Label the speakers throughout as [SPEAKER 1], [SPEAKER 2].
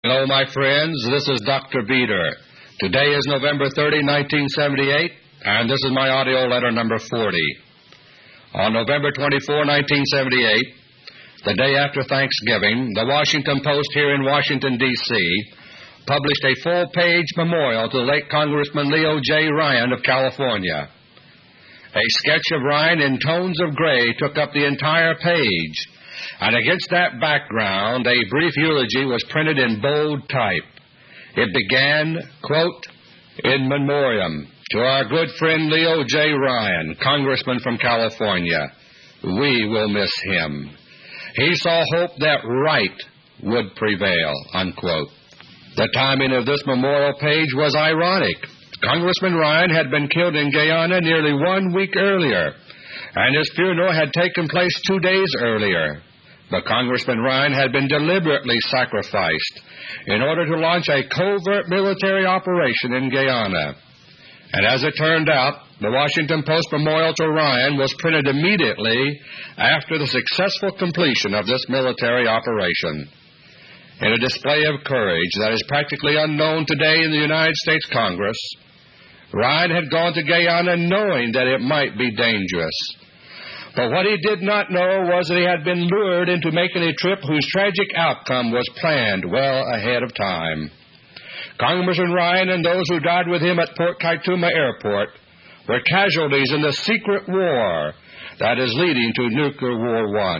[SPEAKER 1] Hello, my friends. This is Dr. Beter. Today is November 30, 1978, and this is my audio letter number 40. On November 24, 1978, the day after Thanksgiving, the Washington Post here in Washington, D.C., published a full-page memorial to the late Congressman Leo J. Ryan of California. A sketch of Ryan in tones of gray took up the entire page, and against that background a brief eulogy was printed in bold type. It began, quote, "In memoriam to our good friend Leo J. Ryan, Congressman from California. We will miss him. He saw hope that right would prevail," unquote. The timing of this memorial page was ironic. Congressman Ryan had been killed in Guyana nearly 1 week earlier, and his funeral had taken place 2 days earlier. But Congressman Ryan had been deliberately sacrificed in order to launch a covert military operation in Guyana. And as it turned out, the Washington Post memorial to Ryan was printed immediately after the successful completion of this military operation. In a display of courage that is practically unknown today in the United States Congress, Ryan had gone to Guyana knowing that it might be dangerous. But what he did not know was that he had been lured into making a trip whose tragic outcome was planned well ahead of time. Congressman Ryan and those who died with him at Port Kaituma Airport were casualties in the secret war that is leading to Nuclear War I.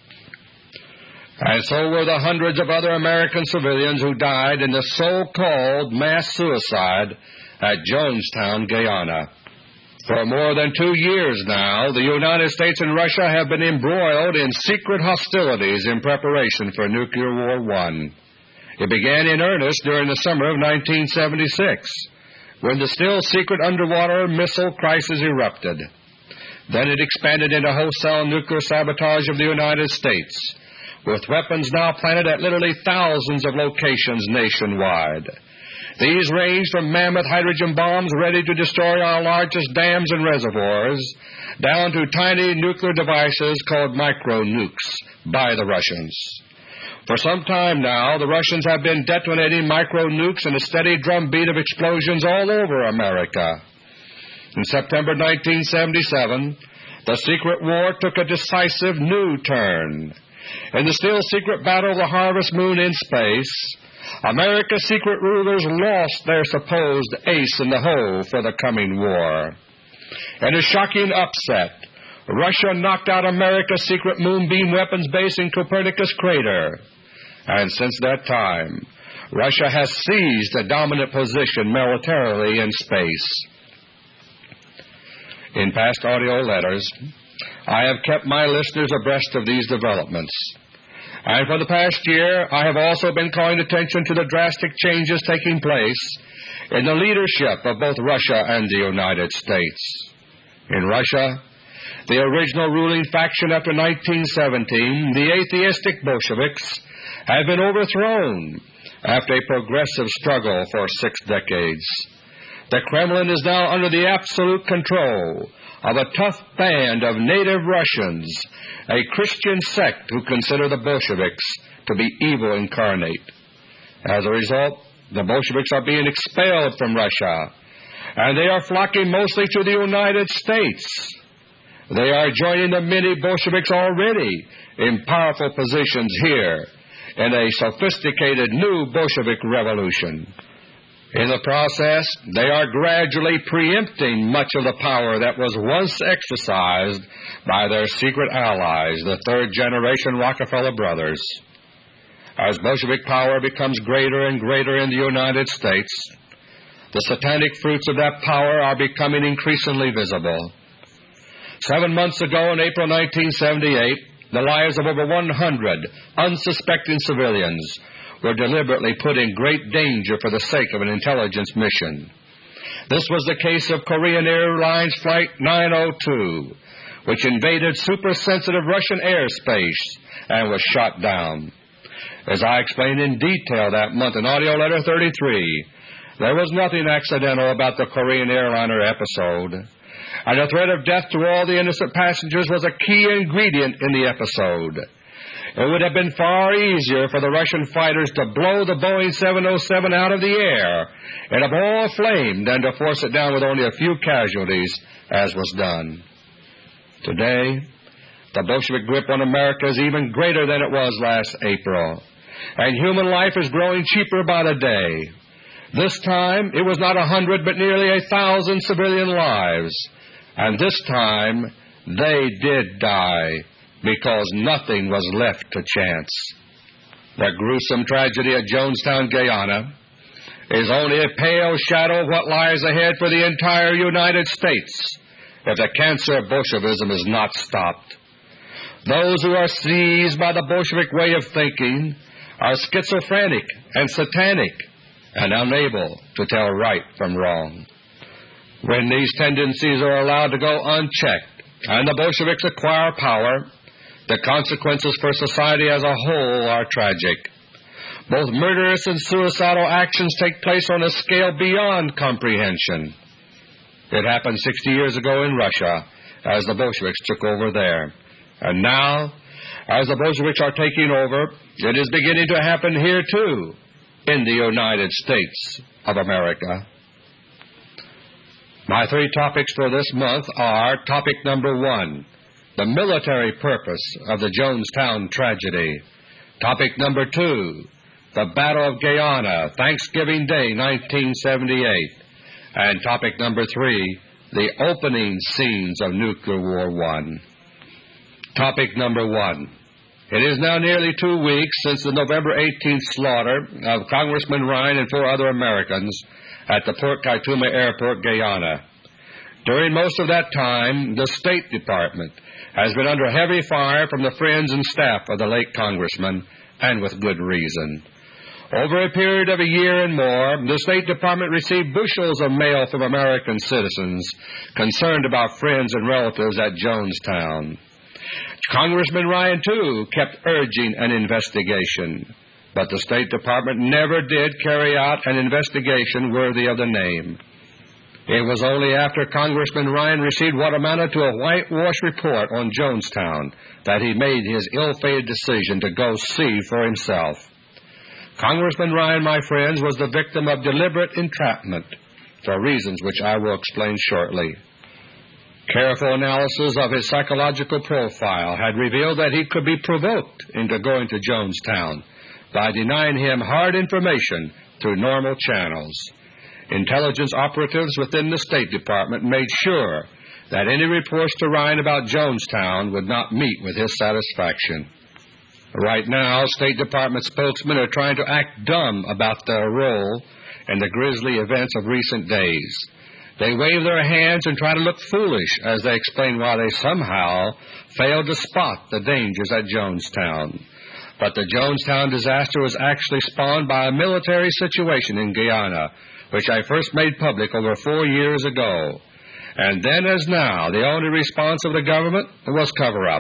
[SPEAKER 1] And so were the hundreds of other American civilians who died in the so-called mass suicide at Jonestown, Guyana. For more than 2 years now, the United States and Russia have been embroiled in secret hostilities in preparation for Nuclear War I. It began in earnest during the summer of 1976, when the still-secret underwater missile crisis erupted. Then it expanded into wholesale nuclear sabotage of the United States, with weapons now planted at literally thousands of locations nationwide. These ranged from mammoth hydrogen bombs ready to destroy our largest dams and reservoirs, down to tiny nuclear devices called micro-nukes by the Russians. For some time now, the Russians have been detonating micro-nukes in a steady drumbeat of explosions all over America. In September 1977, the secret war took a decisive new turn. In the still-secret battle of the Harvest Moon in space, America's secret rulers lost their supposed ace in the hole for the coming war. In a shocking upset, Russia knocked out America's secret moonbeam weapons base in Copernicus crater. And since that time, Russia has seized a dominant position militarily in space. In past audio letters, I have kept my listeners abreast of these developments. And for the past year, I have also been calling attention to the drastic changes taking place in the leadership of both Russia and the United States. In Russia, the original ruling faction after 1917, the atheistic Bolsheviks, have been overthrown after a progressive struggle for 6 decades. The Kremlin is now under the absolute control of a tough band of native Russians, a Christian sect who consider the Bolsheviks to be evil incarnate. As a result, the Bolsheviks are being expelled from Russia, and they are flocking mostly to the United States. They are joining the many Bolsheviks already in powerful positions here in a sophisticated new Bolshevik revolution. In the process, they are gradually preempting much of the power that was once exercised by their secret allies, the third-generation Rockefeller brothers. As Bolshevik power becomes greater and greater in the United States, the satanic fruits of that power are becoming increasingly visible. 7 months ago, in April 1978, the lives of over 100 unsuspecting civilians were deliberately put in great danger for the sake of an intelligence mission. This was the case of Korean Airlines Flight 902, which invaded super-sensitive Russian airspace and was shot down. As I explained in detail that month in Audio Letter 33, there was nothing accidental about the Korean airliner episode, and the threat of death to all the innocent passengers was a key ingredient in the episode. it would have been far easier for the Russian fighters to blow the Boeing 707 out of the air in a ball of flame than to force it down with only a few casualties, as was done. Today, the Bolshevik grip on America is even greater than it was last April, and human life is growing cheaper by the day. This time, it was not 100 but nearly 1,000 civilian lives, and this time they did die because nothing was left to chance. The gruesome tragedy at Jonestown, Guyana, is only a pale shadow of what lies ahead for the entire United States if the cancer of Bolshevism is not stopped. Those who are seized by the Bolshevik way of thinking are schizophrenic and satanic and unable to tell right from wrong. When these tendencies are allowed to go unchecked and the Bolsheviks acquire power, the consequences for society as a whole are tragic. Both murderous and suicidal actions take place on a scale beyond comprehension. It happened 60 years ago in Russia as the Bolsheviks took over there. And now, as the Bolsheviks are taking over, it is beginning to happen here too, in the United States of America. My three topics for this month are: Topic number 1, the military purpose of the Jonestown tragedy; Topic number 2, the Battle of Guyana, Thanksgiving Day, 1978; and Topic number 3, the opening scenes of Nuclear War I. Topic number 1. It is now nearly 2 weeks since the November 18th slaughter of Congressman Ryan and 4 other Americans at the Port Kaituma Airport, Guyana. During most of that time, the State Department has been under heavy fire from the friends and staff of the late Congressman, and with good reason. Over a period of a year and more, the State Department received bushels of mail from American citizens concerned about friends and relatives at Jonestown. Congressman Ryan, too, kept urging an investigation, but the State Department never did carry out an investigation worthy of the name. It was only after Congressman Ryan received what amounted to a whitewash report on Jonestown that he made his ill-fated decision to go see for himself. Congressman Ryan, my friends, was the victim of deliberate entrapment, for reasons which I will explain shortly. Careful analysis of his psychological profile had revealed that he could be provoked into going to Jonestown by denying him hard information through normal channels. Intelligence operatives within the State Department made sure that any reports to Ryan about Jonestown would not meet with his satisfaction. Right now, State Department spokesmen are trying to act dumb about their role in the grisly events of recent days. They wave their hands and try to look foolish as they explain why they somehow failed to spot the dangers at Jonestown. But the Jonestown disaster was actually spawned by a military situation in Guyana, which I first made public over 4 years ago. And then as now, the only response of the government was cover-up.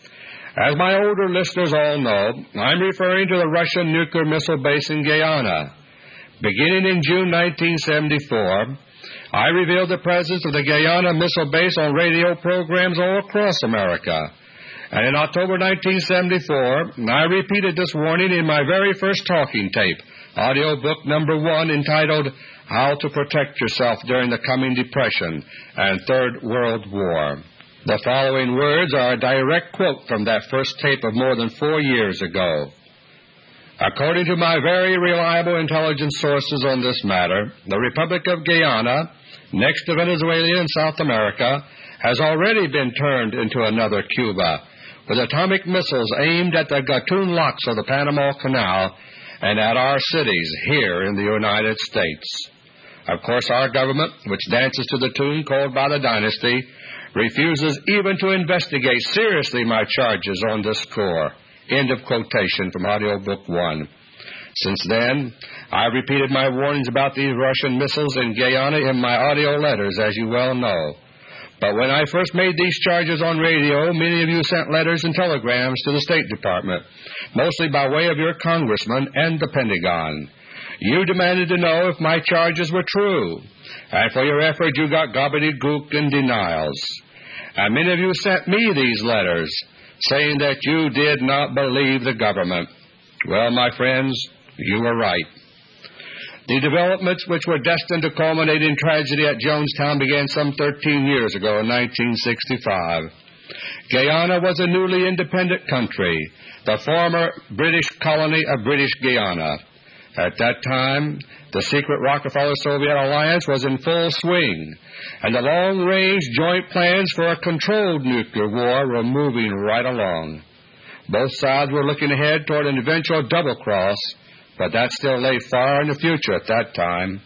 [SPEAKER 1] As my older listeners all know, I'm referring to the Russian nuclear missile base in Guyana. Beginning in June 1974, I revealed the presence of the Guyana missile base on radio programs all across America. And in October 1974, I repeated this warning in my very first talking tape, audio book number 1, entitled How to Protect Yourself During the Coming Depression and Third World War. The following words are a direct quote from that first tape of more than 4 years ago. According to my very reliable intelligence sources on this matter, the Republic of Guyana, next to Venezuela and South America, has already been turned into another Cuba, with atomic missiles aimed at the Gatun locks of the Panama Canal and at our cities here in the United States. Of course, our government, which dances to the tune called by the dynasty, refuses even to investigate seriously my charges on this score. End of quotation from Audio Book 1. Since then, I've repeated my warnings about these Russian missiles in Guyana in my audio letters, as you well know. But when I first made these charges on radio, many of you sent letters and telegrams to the State Department, mostly by way of your congressman and the Pentagon. You demanded to know if my charges were true, and for your effort you got gobbledygook and denials. And many of you sent me these letters, saying that you did not believe the government. Well, my friends, you were right. The developments which were destined to culminate in tragedy at Jonestown began some 13 years ago in 1965. Guyana was a newly independent country, the former British colony of British Guiana. At that time, the secret Rockefeller-Soviet alliance was in full swing, and the long-range joint plans for a controlled nuclear war were moving right along. Both sides were looking ahead toward an eventual double-cross, but that still lay far in the future at that time.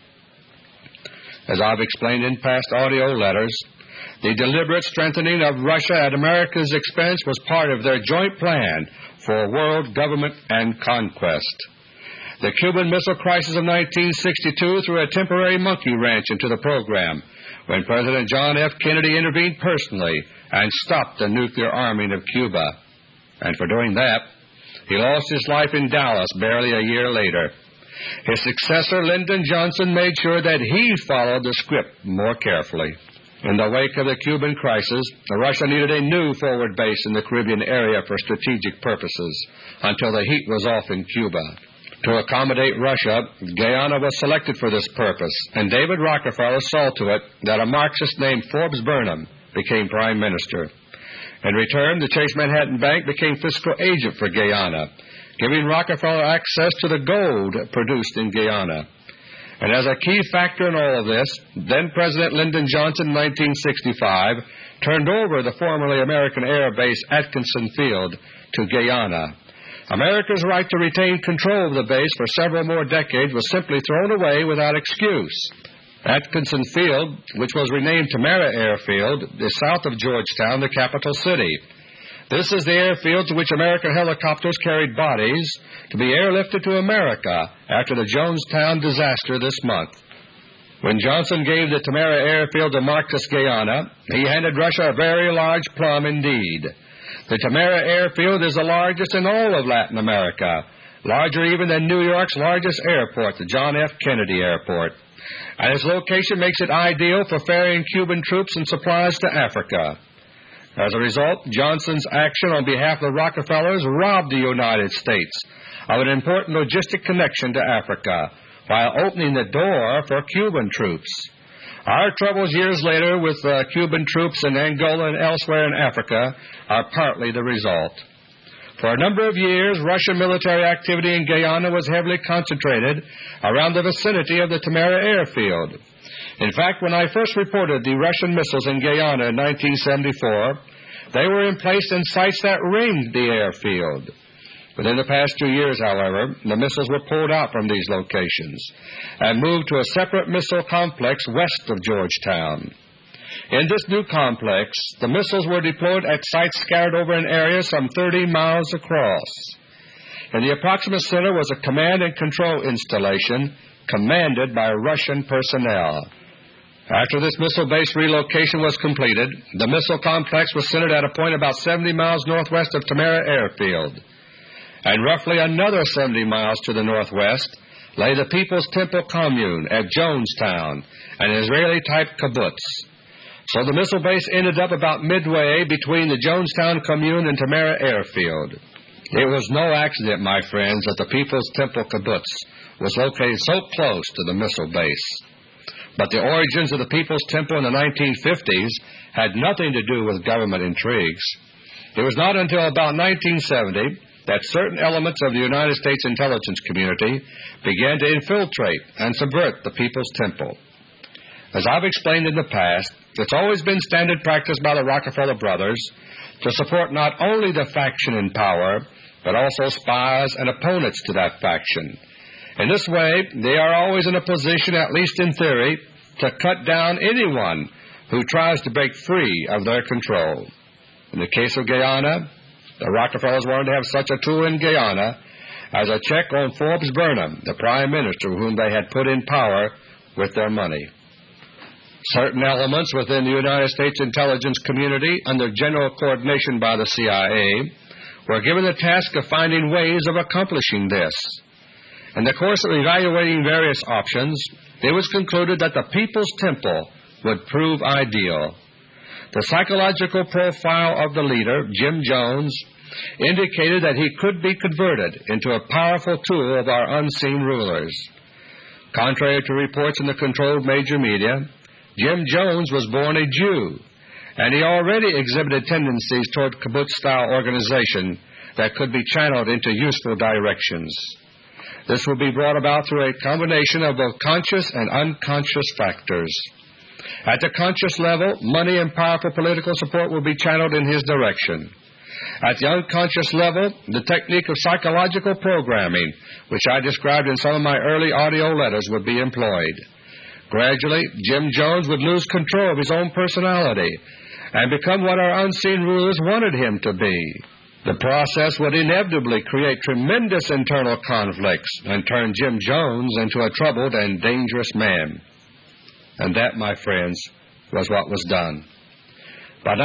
[SPEAKER 1] As I've explained in past audio letters, the deliberate strengthening of Russia at America's expense was part of their joint plan for world government and conquest. The Cuban Missile Crisis of 1962 threw a temporary monkey wrench into the program when President John F. Kennedy intervened personally and stopped the nuclear arming of Cuba. And for doing that, he lost his life in Dallas barely a year later. His successor, Lyndon Johnson, made sure that he followed the script more carefully. In the wake of the Cuban crisis, Russia needed a new forward base in the Caribbean area for strategic purposes until the heat was off in Cuba. To accommodate Russia, Guyana was selected for this purpose, and David Rockefeller saw to it that a Marxist named Forbes Burnham became Prime Minister. In return, the Chase Manhattan Bank became fiscal agent for Guyana, giving Rockefeller access to the gold produced in Guyana. And as a key factor in all of this, then-President Lyndon Johnson in 1965 turned over the formerly American Air Base Atkinson Field to Guyana. America's right to retain control of the base for several more decades was simply thrown away without excuse. Atkinson Field, which was renamed Tamara Airfield, is south of Georgetown, the capital city. This is the airfield to which American helicopters carried bodies to be airlifted to America after the Jonestown disaster this month. When Johnson gave the Tamara Airfield to Marxist Guyana, he handed Russia a very large plum indeed. The Tamara Airfield is the largest in all of Latin America, larger even than New York's largest airport, the John F. Kennedy Airport. And its location makes it ideal for ferrying Cuban troops and supplies to Africa. As a result, Johnson's action on behalf of the Rockefellers robbed the United States of an important logistic connection to Africa, while opening the door for Cuban troops. Our troubles years later with Cuban troops in Angola and elsewhere in Africa are partly the result. For a number of years, Russian military activity in Guyana was heavily concentrated around the vicinity of the Tamara Airfield. In fact, when I first reported the Russian missiles in Guyana in 1974, they were emplaced in sites that ringed the airfield. Within the past 2 years, however, the missiles were pulled out from these locations and moved to a separate missile complex west of Georgetown. In this new complex, the missiles were deployed at sites scattered over an area some 30 miles across. In the approximate center was a command and control installation commanded by Russian personnel. After this missile base relocation was completed, the missile complex was centered at a point about 70 miles northwest of Tamara Airfield. And roughly another 70 miles to the northwest lay the People's Temple Commune at Jonestown, an Israeli-type kibbutz. So the missile base ended up about midway between the Jonestown Commune and Tamara Airfield. It was no accident, my friends, that the People's Temple kibbutz was located so close to the missile base. But the origins of the People's Temple in the 1950s had nothing to do with government intrigues. It was not until about 1970 that certain elements of the United States intelligence community began to infiltrate and subvert the People's Temple. As I've explained in the past, it's always been standard practice by the Rockefeller brothers to support not only the faction in power, but also spies and opponents to that faction. In this way, they are always in a position, at least in theory, to cut down anyone who tries to break free of their control. In the case of Guyana, the Rockefellers wanted to have such a tool in Guyana as a check on Forbes Burnham, the Prime Minister whom they had put in power with their money. Certain elements within the United States intelligence community, under general coordination by the CIA, were given the task of finding ways of accomplishing this. In the course of evaluating various options, it was concluded that the People's Temple would prove ideal. The psychological profile of the leader, Jim Jones, indicated that he could be converted into a powerful tool of our unseen rulers. Contrary to reports in the controlled major media, Jim Jones was born a Jew, and he already exhibited tendencies toward kibbutz-style organization that could be channeled into useful directions. This will be brought about through a combination of both conscious and unconscious factors. At the conscious level, money and powerful political support will be channeled in his direction. At the unconscious level, the technique of psychological programming, which I described in some of my early audio letters, would be employed. Gradually, Jim Jones would lose control of his own personality and become what our unseen rulers wanted him to be. The process would inevitably create tremendous internal conflicts and turn Jim Jones into a troubled and dangerous man. And that, my friends, was what was done. By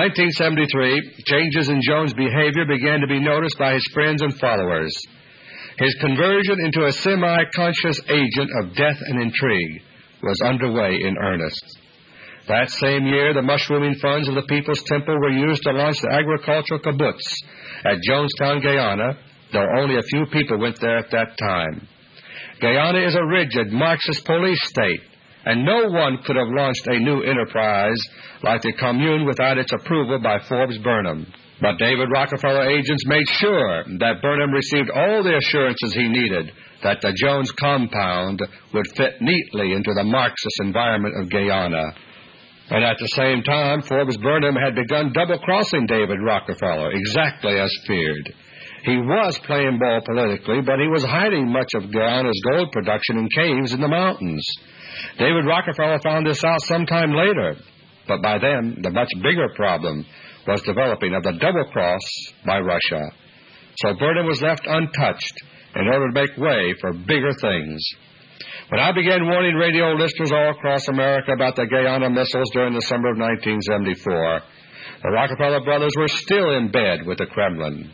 [SPEAKER 1] 1973, changes in Jones' behavior began to be noticed by his friends and followers. His conversion into a semi-conscious agent of death and intrigue was underway in earnest. That same year, the mushrooming funds of the People's Temple were used to launch the agricultural kibbutz at Jonestown, Guyana, though only a few people went there at that time. Guyana is a rigid Marxist police state, and no one could have launched a new enterprise like the Commune without its approval by Forbes Burnham. But David Rockefeller agents made sure that Burnham received all the assurances he needed that the Jones compound would fit neatly into the Marxist environment of Guyana. And at the same time, Forbes Burnham had begun double-crossing David Rockefeller, exactly as feared. He was playing ball politically, but he was hiding much of Guyana's gold production in caves in the mountains. David Rockefeller found this out sometime later, but by then the much bigger problem was developing of the double cross by Russia. So Burnham was left untouched in order to make way for bigger things. When I began warning radio listeners all across America about the Guyana missiles during the summer of 1974, the Rockefeller brothers were still in bed with the Kremlin.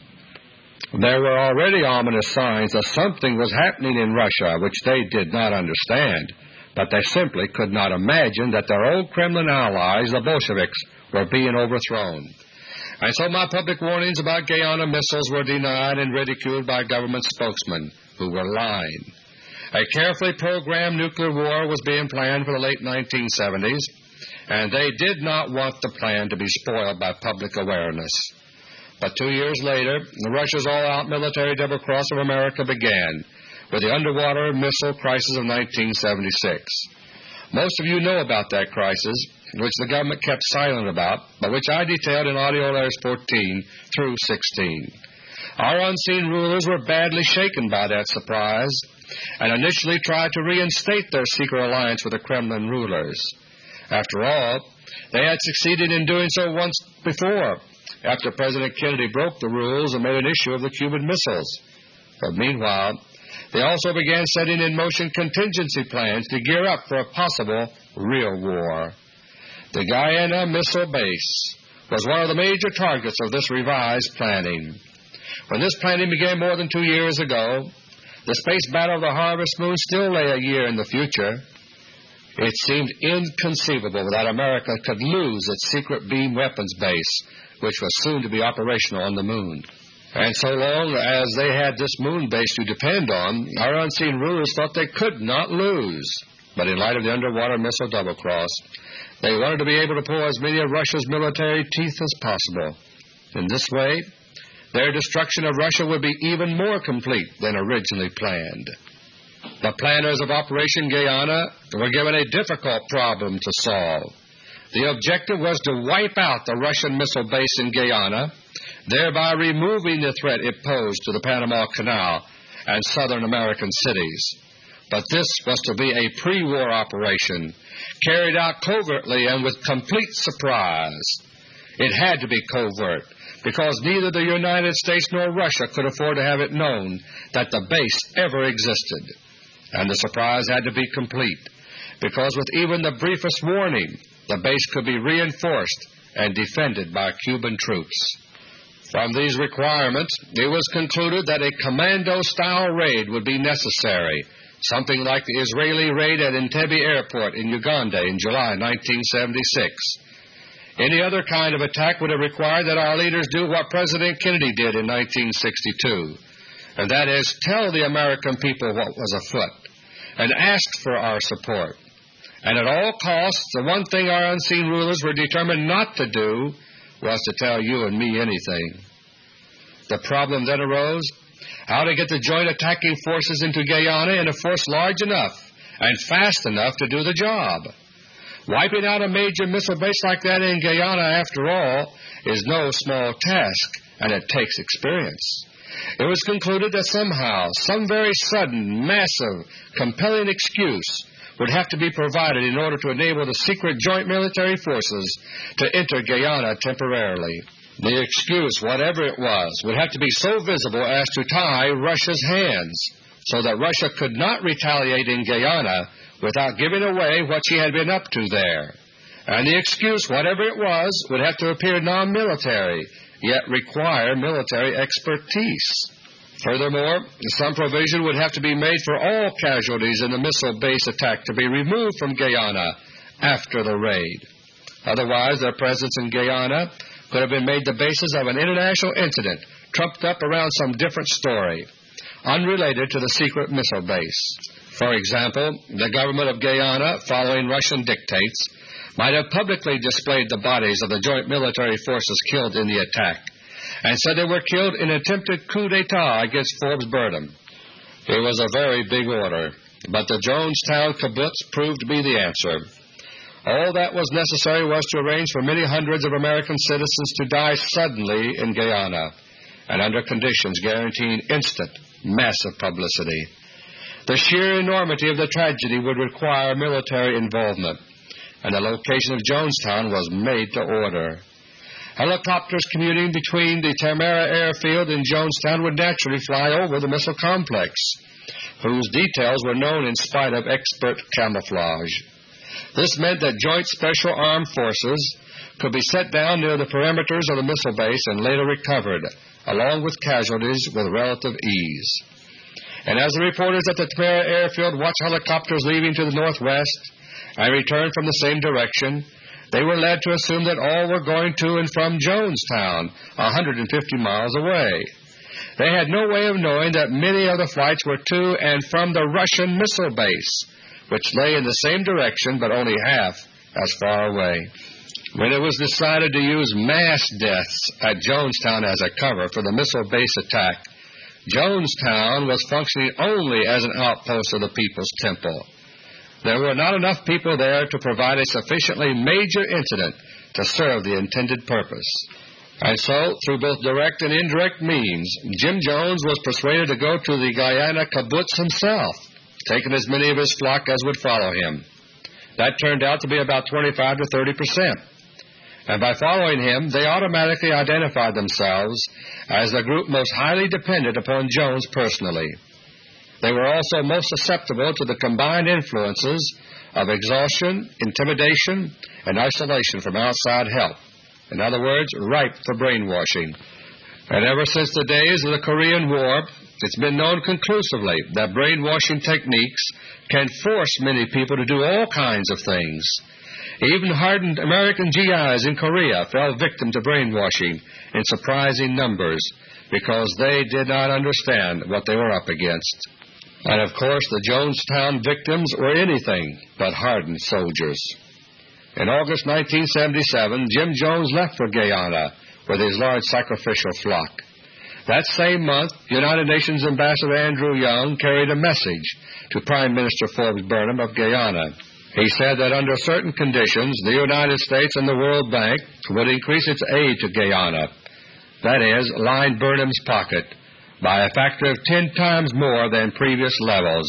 [SPEAKER 1] There were already ominous signs that something was happening in Russia which they did not understand, but they simply could not imagine that their old Kremlin allies, the Bolsheviks, were being overthrown. And so my public warnings about Guyana missiles were denied and ridiculed by government spokesmen who were lying. A carefully programmed nuclear war was being planned for the late 1970s, and they did not want the plan to be spoiled by public awareness. But 2 years later, Russia's all-out military double-cross of America began with the underwater missile crisis of 1976. Most of you know about that crisis, which the government kept silent about, but which I detailed in audio letters 14 through 16. Our unseen rulers were badly shaken by that surprise and initially tried to reinstate their secret alliance with the Kremlin rulers. After all, they had succeeded in doing so once before, after President Kennedy broke the rules and made an issue of the Cuban missiles. But meanwhile, they also began setting in motion contingency plans to gear up for a possible real war. The Guyana Missile Base was one of the major targets of this revised planning. When this planning began more than 2 years ago, the space battle of the Harvest Moon still lay a year in the future. It seemed inconceivable that America could lose its secret beam weapons base, which was soon to be operational on the Moon. And so long as they had this Moon base to depend on, our unseen rulers thought they could not lose. But in light of the underwater missile double-cross, they wanted to be able to pull as many of Russia's military teeth as possible. In this way, their destruction of Russia would be even more complete than originally planned. The planners of Operation Guyana were given a difficult problem to solve. The objective was to wipe out the Russian missile base in Guyana, thereby removing the threat it posed to the Panama Canal and southern American cities. But this was to be a pre-war operation, carried out covertly and with complete surprise. It had to be covert, because neither the United States nor Russia could afford to have it known that the base ever existed. And the surprise had to be complete, because with even the briefest warning, the base could be reinforced and defended by Cuban troops. From these requirements, it was concluded that a commando-style raid would be necessary, something like the Israeli raid at Entebbe Airport in Uganda in July 1976. Any other kind of attack would have required that our leaders do what President Kennedy did in 1962, and that is tell the American people what was afoot and ask for our support. And at all costs, the one thing our unseen rulers were determined not to do was to tell you and me anything. The problem then arose how to get the joint attacking forces into Guyana in a force large enough and fast enough to do the job. Wiping out a major missile base like that in Guyana, after all, is no small task, and it takes experience. It was concluded that somehow, some very sudden, massive, compelling excuse would have to be provided in order to enable the secret joint military forces to enter Guyana temporarily. The excuse, whatever it was, would have to be so visible as to tie Russia's hands, so that Russia could not retaliate in Guyana without giving away what she had been up to there. And the excuse, whatever it was, would have to appear non-military, yet require military expertise. Furthermore, some provision would have to be made for all casualties in the missile base attack to be removed from Guyana after the raid. Otherwise, their presence in Guyana could have been made the basis of an international incident trumped up around some different story, unrelated to the secret missile base. For example, the government of Guyana, following Russian dictates, might have publicly displayed the bodies of the joint military forces killed in the attack, and said they were killed in an attempted coup d'etat against Forbes Burnham. It was a very big order, but the Jonestown kibbutz proved to be the answer. All that was necessary was to arrange for many hundreds of American citizens to die suddenly in Guyana, and under conditions guaranteeing instant, massive publicity. The sheer enormity of the tragedy would require military involvement, and the location of Jonestown was made to order. Helicopters commuting between the Termera airfield and Jonestown would naturally fly over the missile complex, whose details were known in spite of expert camouflage. This meant that joint special armed forces could be set down near the perimeters of the missile base and later recovered, along with casualties, with relative ease. And as the reporters at the Termera airfield watched helicopters leaving to the northwest and return from the same direction, they were led to assume that all were going to and from Jonestown, 150 miles away. They had no way of knowing that many of the flights were to and from the Russian missile base, which lay in the same direction but only half as far away. When it was decided to use mass deaths at Jonestown as a cover for the missile base attack, Jonestown was functioning only as an outpost of the People's Temple. There were not enough people there to provide a sufficiently major incident to serve the intended purpose. And so, through both direct and indirect means, Jim Jones was persuaded to go to the Guyana kibbutz himself, taking as many of his flock as would follow him. That turned out to be about 25 to 30%. And by following him, they automatically identified themselves as the group most highly dependent upon Jones personally. They were also most susceptible to the combined influences of exhaustion, intimidation, and isolation from outside help. In other words, ripe for brainwashing. And ever since the days of the Korean War, it's been known conclusively that brainwashing techniques can force many people to do all kinds of things. Even hardened American GIs in Korea fell victim to brainwashing in surprising numbers because they did not understand what they were up against. And, of course, the Jonestown victims were anything but hardened soldiers. In August 1977, Jim Jones left for Guyana with his large sacrificial flock. That same month, United Nations Ambassador Andrew Young carried a message to Prime Minister Forbes Burnham of Guyana. He said that under certain conditions, the United States and the World Bank would increase its aid to Guyana, that is, line Burnham's pocket, by a factor of 10 times more than previous levels.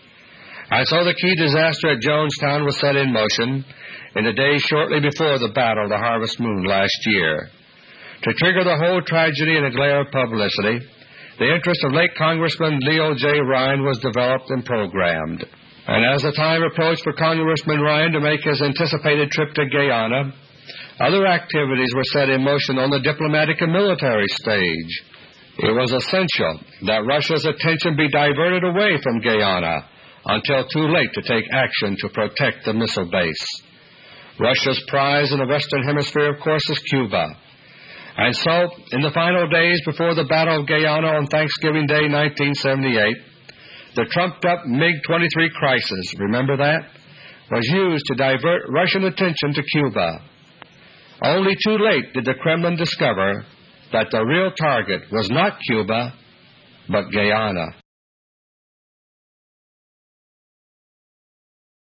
[SPEAKER 1] And so the key disaster at Jonestown was set in motion in the days shortly before the Battle of the Harvest Moon last year. To trigger the whole tragedy in a glare of publicity, the interest of late Congressman Leo J. Ryan was developed and programmed. And as the time approached for Congressman Ryan to make his anticipated trip to Guyana, other activities were set in motion on the diplomatic and military stage. It was essential that Russia's attention be diverted away from Guyana until too late to take action to protect the missile base. Russia's prize in the Western Hemisphere, of course, is Cuba. And so, in the final days before the Battle of Guyana on Thanksgiving Day 1978, the trumped-up MiG-23 crisis, remember that, was used to divert Russian attention to Cuba. Only too late did the Kremlin discover that the real target was not Cuba, but Guyana.